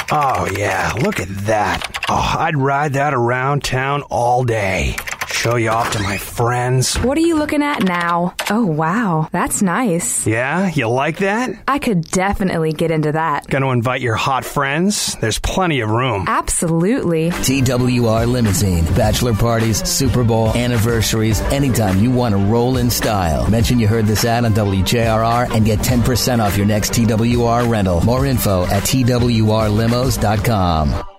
Oh, yeah, look at that. Oh, I'd ride that around town all day. Show you off to my friends. What are you looking at now? Oh, wow, that's nice. Yeah, you like that? I could definitely get into that. Gonna invite your hot friends? There's plenty of room. Absolutely. TWR Limousine. Bachelor parties, Super Bowl, anniversaries, anytime you want to roll in style. Mention you heard this ad on WJRR and get 10% off your next TWR rental. More info at TWRlimos.com.